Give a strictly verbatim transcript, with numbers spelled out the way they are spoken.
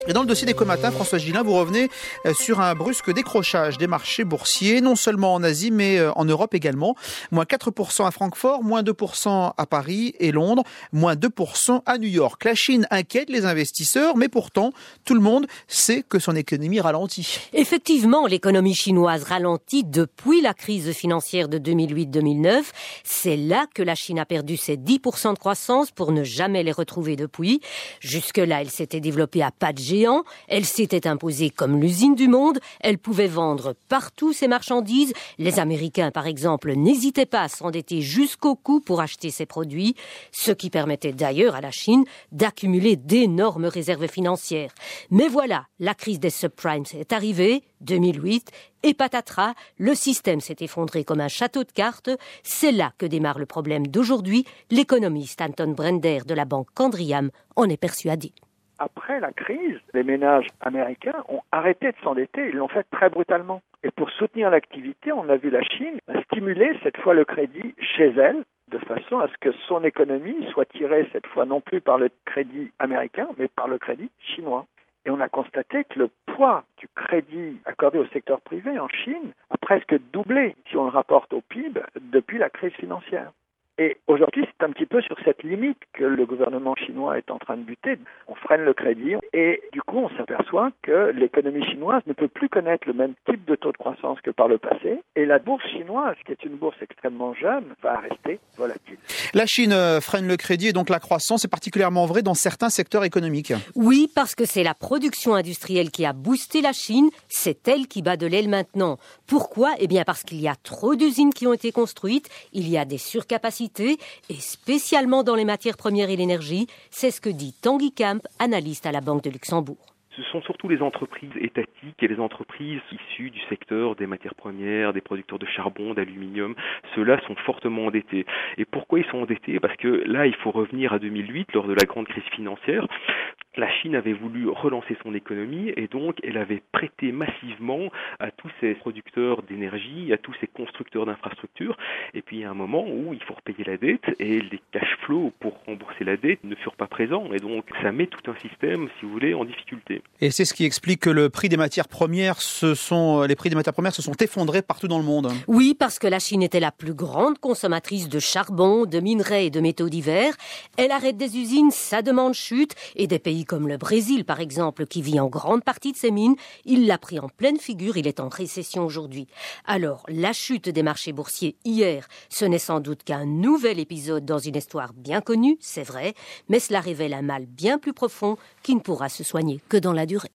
Et dans le dossier d'Eco-Matin, François Gillin, vous revenez sur un brusque décrochage des marchés boursiers, non seulement en Asie, mais en Europe également. Moins quatre pour cent à Francfort, moins deux pour cent à Paris et Londres, moins deux pour cent à New York. La Chine inquiète les investisseurs, mais pourtant, tout le monde sait que son économie ralentit. Effectivement, l'économie chinoise ralentit depuis la crise financière de deux mille huit deux mille neuf. C'est là que la Chine a perdu ses dix pour cent de croissance pour ne jamais les retrouver depuis. Jusque-là, elle s'était développée à pas de géant, elle s'était imposée comme l'usine du monde, elle pouvait vendre partout ses marchandises. Les Américains, par exemple, n'hésitaient pas à s'endetter jusqu'au cou pour acheter ses produits, ce qui permettait d'ailleurs à la Chine d'accumuler d'énormes réserves financières. Mais voilà, la crise des subprimes est arrivée, deux mille huit, et patatras, le système s'est effondré comme un château de cartes. C'est là que démarre le problème d'aujourd'hui. L'économiste Anton Brender de la banque Candriam en est persuadé. Après la crise, les ménages américains ont arrêté de s'endetter, ils l'ont fait très brutalement. Et pour soutenir l'activité, on a vu la Chine stimuler cette fois le crédit chez elle, de façon à ce que son économie soit tirée cette fois non plus par le crédit américain, mais par le crédit chinois. Et on a constaté que le poids du crédit accordé au secteur privé en Chine a presque doublé, si on le rapporte au P I B, depuis la crise financière. Et aujourd'hui, c'est un petit peu sur cette limite que le gouvernement chinois est en train de buter. On freine le crédit et du coup, on s'aperçoit que l'économie chinoise ne peut plus connaître le même type de taux de croissance que par le passé. Et la bourse chinoise, qui est une bourse extrêmement jeune, va rester volatile. La Chine freine le crédit et donc la croissance est particulièrement vrai dans certains secteurs économiques. Oui, parce que c'est la production industrielle qui a boosté la Chine. C'est elle qui bat de l'aile maintenant. Pourquoi ? Eh bien parce qu'il y a trop d'usines qui ont été construites, il y a des surcapacités, et spécialement dans les matières premières et l'énergie, c'est ce que dit Tanguy Camp, analyste à la Banque de Luxembourg. Ce sont surtout les entreprises étatiques et les entreprises issues du secteur des matières premières, des producteurs de charbon, d'aluminium. Ceux-là sont fortement endettés. Et pourquoi ils sont endettés ? Parce que là, il faut revenir à deux mille huit, lors de la grande crise financière. La Chine avait voulu relancer son économie et donc elle avait prêté massivement à tous ces producteurs d'énergie, à tous ces constructeurs d'infrastructures. Et puis il y a un moment où il faut repayer la dette et les cash flows pour rembourser la dette ne furent pas présents. Et donc ça met tout un système, si vous voulez, en difficulté. Et c'est ce qui explique que le prix des matières premières, se sont, les prix des matières premières se sont effondrés partout dans le monde. Oui, parce que la Chine était la plus grande consommatrice de charbon, de minerais et de métaux divers. Elle arrête des usines, sa demande chute, et des pays comme le Brésil, par exemple, qui vit en grande partie de ses mines, il l'a pris en pleine figure, il est en récession aujourd'hui. Alors, la chute des marchés boursiers hier, ce n'est sans doute qu'un nouvel épisode dans une histoire bien connue, c'est vrai, mais cela révèle un mal bien plus profond qui ne pourra se soigner que dans la durée.